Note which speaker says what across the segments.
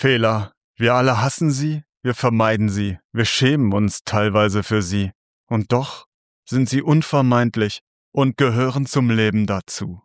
Speaker 1: Fehler. Wir alle hassen sie, wir vermeiden sie, wir schämen uns teilweise für sie. Und doch sind sie unvermeidlich und gehören zum Leben dazu.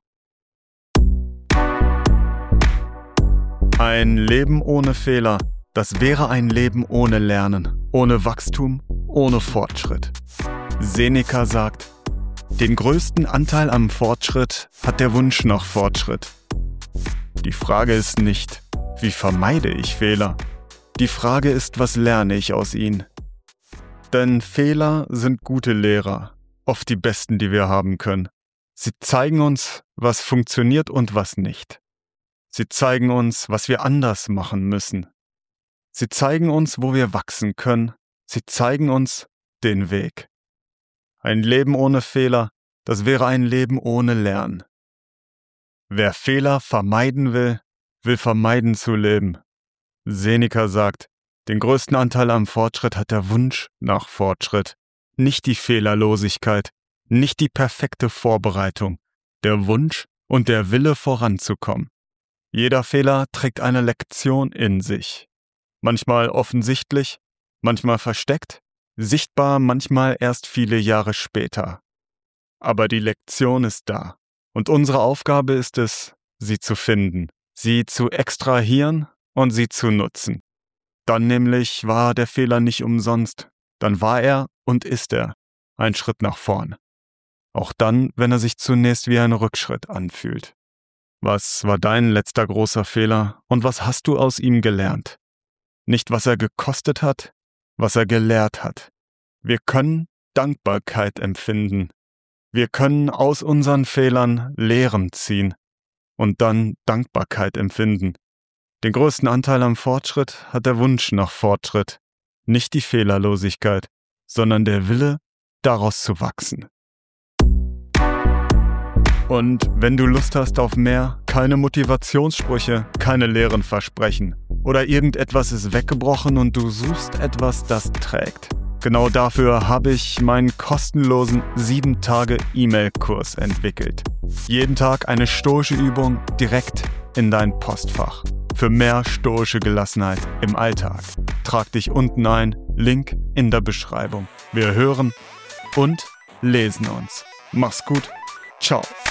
Speaker 1: Ein Leben ohne Fehler, das wäre ein Leben ohne Lernen, ohne Wachstum, ohne Fortschritt. Seneca sagt, den größten Anteil am Fortschritt hat der Wunsch nach Fortschritt. Die Frage ist nicht, wie vermeide ich Fehler? Die Frage ist, was lerne ich aus ihnen? Denn Fehler sind gute Lehrer, oft die besten, die wir haben können. Sie zeigen uns, was funktioniert und was nicht. Sie zeigen uns, was wir anders machen müssen. Sie zeigen uns, wo wir wachsen können. Sie zeigen uns den Weg. Ein Leben ohne Fehler, das wäre ein Leben ohne Lernen. Wer Fehler vermeiden will, will vermeiden zu leben. Seneca sagt, den größten Anteil am Fortschritt hat der Wunsch nach Fortschritt, nicht die Fehlerlosigkeit, nicht die perfekte Vorbereitung, der Wunsch und der Wille voranzukommen. Jeder Fehler trägt eine Lektion in sich. Manchmal offensichtlich, manchmal versteckt, sichtbar manchmal erst viele Jahre später. Aber die Lektion ist da und unsere Aufgabe ist es, sie zu finden, sie zu extrahieren und sie zu nutzen. Dann nämlich war der Fehler nicht umsonst, dann war er und ist er ein Schritt nach vorn. Auch dann, wenn er sich zunächst wie ein Rückschritt anfühlt. Was war dein letzter großer Fehler und was hast du aus ihm gelernt? Nicht, was er gekostet hat, was er gelehrt hat. Wir können Dankbarkeit empfinden. Wir können aus unseren Fehlern Lehren ziehen und dann Dankbarkeit empfinden. Den größten Anteil am Fortschritt hat der Wunsch nach Fortschritt, nicht die Fehlerlosigkeit, sondern der Wille, daraus zu wachsen. Und wenn du Lust hast auf mehr, keine Motivationssprüche, keine leeren Versprechen oder irgendetwas ist weggebrochen und du suchst etwas, das trägt. Genau dafür habe ich meinen kostenlosen 7-Tage-E-Mail-Kurs entwickelt. Jeden Tag eine stoische Übung direkt in dein Postfach. Für mehr stoische Gelassenheit im Alltag. Trag dich unten ein, Link in der Beschreibung. Wir hören und lesen uns. Mach's gut. Ciao.